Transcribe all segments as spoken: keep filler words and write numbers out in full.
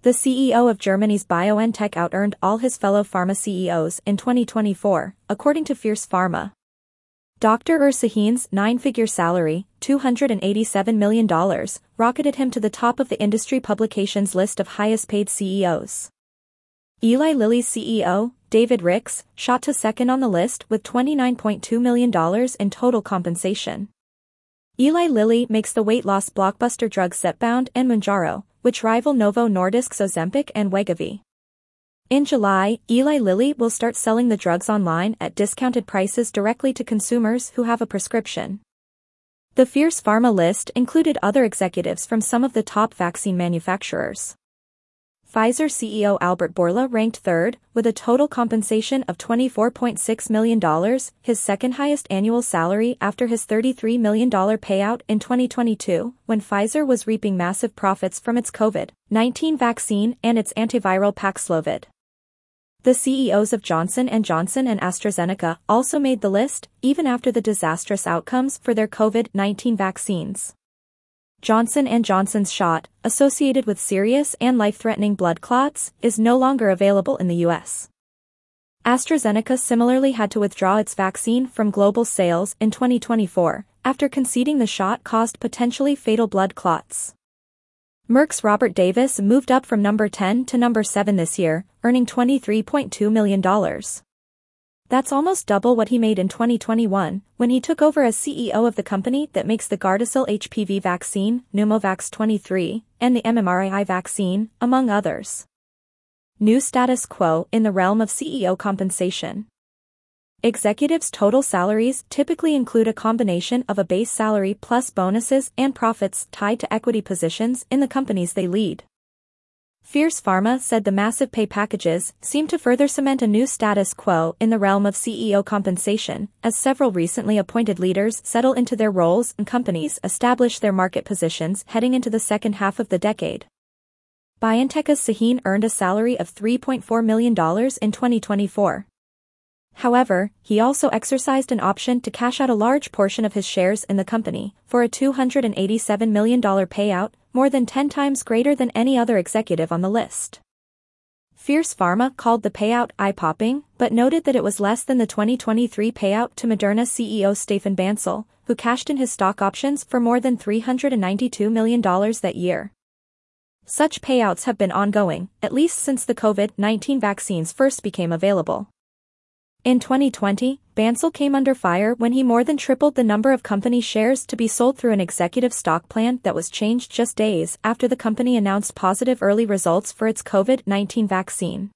The C E O of Germany's BioNTech out-earned all his fellow pharma C E Os in twenty twenty-four, according to Fierce Pharma. Doctor Ur Sahin's nine-figure salary, two hundred eighty-seven million dollars, rocketed him to the top of the industry publication's list of highest-paid C E Os. Eli Lilly's C E O, David Ricks, shot to second on the list with twenty-nine point two million dollars in total compensation. Eli Lilly makes the weight-loss blockbuster drugs Zepbound and Mounjaro, which rival Novo Nordisk's Ozempic and Wegovy. In July, Eli Lilly will start selling the drugs online at discounted prices directly to consumers who have a prescription. The Fierce Pharma list included other executives from some of the top vaccine manufacturers. Pfizer C E O Albert Bourla ranked third, with a total compensation of twenty-four point six million dollars, his second-highest annual salary after his thirty-three million dollars payout in twenty twenty-two, when Pfizer was reaping massive profits from its COVID nineteen vaccine and its antiviral Paxlovid. The C E Os of Johnson and Johnson and AstraZeneca also made the list, even after the disastrous outcomes for their COVID nineteen vaccines. Johnson and Johnson's shot, associated with serious and life-threatening blood clots, is no longer available in the U S. AstraZeneca similarly had to withdraw its vaccine from global sales in twenty twenty-four, after conceding the shot caused potentially fatal blood clots. Merck's Robert Davis moved up from number ten to number seven this year, earning twenty-three point two million dollars. That's almost double what he made in twenty twenty-one, when he took over as C E O of the company that makes the Gardasil H P V vaccine, Pneumovax twenty-three, and the M M R I vaccine, among others. New status quo in the realm of C E O compensation. Executives' total salaries typically include a combination of a base salary plus bonuses and profits tied to equity positions in the companies they lead. Fierce Pharma said the massive pay packages seem to further cement a new status quo in the realm of C E O compensation, as several recently appointed leaders settle into their roles and companies establish their market positions heading into the second half of the decade. BioNTech's Sahin earned a salary of three point four million dollars in twenty twenty-four. However, he also exercised an option to cash out a large portion of his shares in the company, for a two hundred eighty-seven million dollars payout, more than ten times greater than any other executive on the list. Fierce Pharma called the payout eye-popping, but noted that it was less than the twenty twenty-three payout to Moderna C E O Stefan Bancel, who cashed in his stock options for more than three hundred ninety-two million dollars that year. Such payouts have been ongoing, at least since the COVID nineteen vaccines first became available. In twenty twenty, Bancel came under fire when he more than tripled the number of company shares to be sold through an executive stock plan that was changed just days after the company announced positive early results for its COVID nineteen vaccine.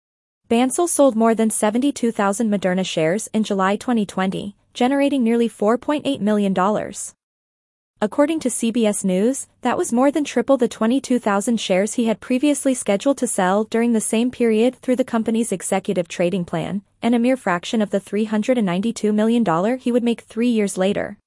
Bancel sold more than seventy-two thousand Moderna shares in July twenty twenty, generating nearly four point eight million dollars. According to C B S News, that was more than triple the twenty-two thousand shares he had previously scheduled to sell during the same period through the company's executive trading plan, and a mere fraction of the three hundred ninety-two million dollars he would make three years later.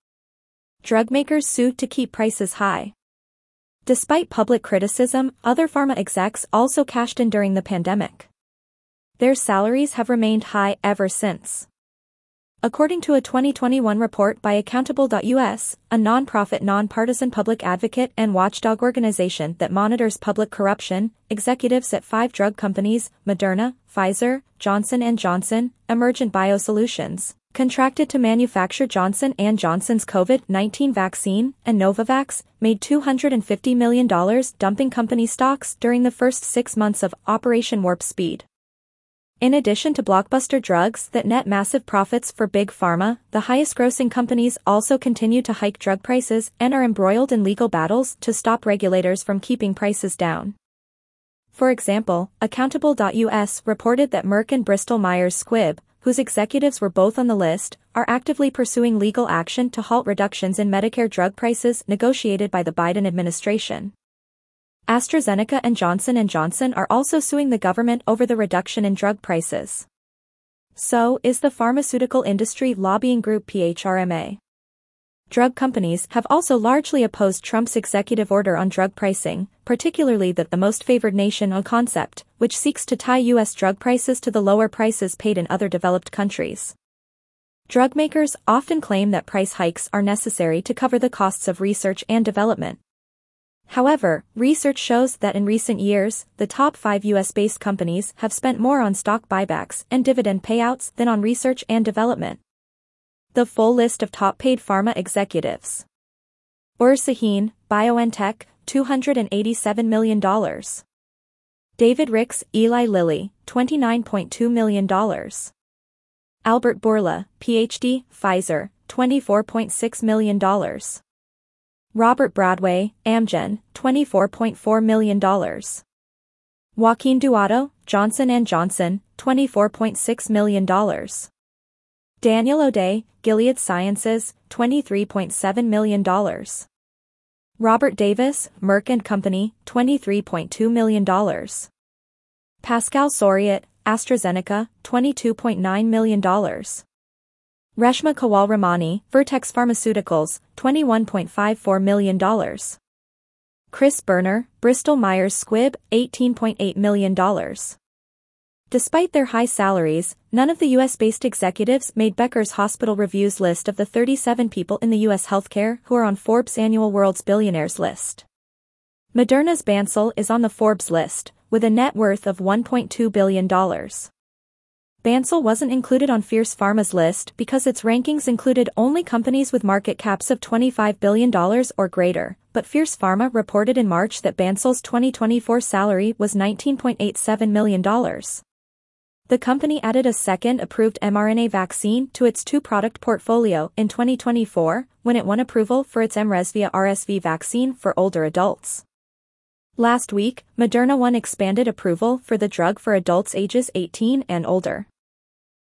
Drug makers sued to keep prices high. Despite public criticism, other pharma execs also cashed in during the pandemic. Their salaries have remained high ever since. According to a twenty twenty-one report by Accountable dot U S, a non-profit non-partisan public advocate and watchdog organization that monitors public corruption, executives at five drug companies, Moderna, Pfizer, Johnson and Johnson, Emergent Biosolutions, contracted to manufacture Johnson and Johnson's COVID nineteen vaccine, and Novavax, made two hundred fifty million dollars dumping company stocks during the first six months of Operation Warp Speed. In addition to blockbuster drugs that net massive profits for Big Pharma, the highest-grossing companies also continue to hike drug prices and are embroiled in legal battles to stop regulators from keeping prices down. For example, Accountable dot U S reported that Merck and Bristol Myers Squibb, whose executives were both on the list, are actively pursuing legal action to halt reductions in Medicare drug prices negotiated by the Biden administration. AstraZeneca and Johnson and Johnson are also suing the government over the reduction in drug prices. So is the pharmaceutical industry lobbying group P H R M A. Drug companies have also largely opposed Trump's executive order on drug pricing, particularly the, the most favored nation concept, which seeks to tie U S drug prices to the lower prices paid in other developed countries. Drug makers often claim that price hikes are necessary to cover the costs of research and development. However, research shows that in recent years, the top five U S-based companies have spent more on stock buybacks and dividend payouts than on research and development. The full list of top-paid pharma executives. Ur Sahin, BioNTech, two hundred eighty-seven million dollars. David Ricks, Eli Lilly, twenty-nine point two million dollars. Albert Bourla, P H D, Pfizer, twenty-four point six million dollars. Robert Bradway, Amgen, twenty-four point four million dollars. Joaquin Duato, Johnson and Johnson, twenty-four point six million dollars. Daniel O'Day, Gilead Sciences, twenty-three point seven million dollars. Robert Davis, Merck and Company, twenty-three point two million dollars. Pascal Soriot, AstraZeneca, twenty-two point nine million dollars. Reshma Kewalramani, Vertex Pharmaceuticals, twenty-one point five four million dollars. Chris Berner, Bristol Myers Squibb, eighteen point eight million dollars. Despite their high salaries, none of the U S-based executives made Becker's Hospital Review's list of the thirty-seven people in the U S healthcare who are on Forbes' annual World's Billionaires list. Moderna's Bansal is on the Forbes list, with a net worth of one point two billion dollars. Bansal wasn't included on Fierce Pharma's list because its rankings included only companies with market caps of twenty-five billion dollars or greater, but Fierce Pharma reported in March that Bansal's twenty twenty-four salary was nineteen point eight seven million dollars. The company added a second approved mRNA vaccine to its two-product portfolio in twenty twenty-four, when it won approval for its mRESVIA R S V vaccine for older adults. Last week, Moderna won expanded approval for the drug for adults ages eighteen and older.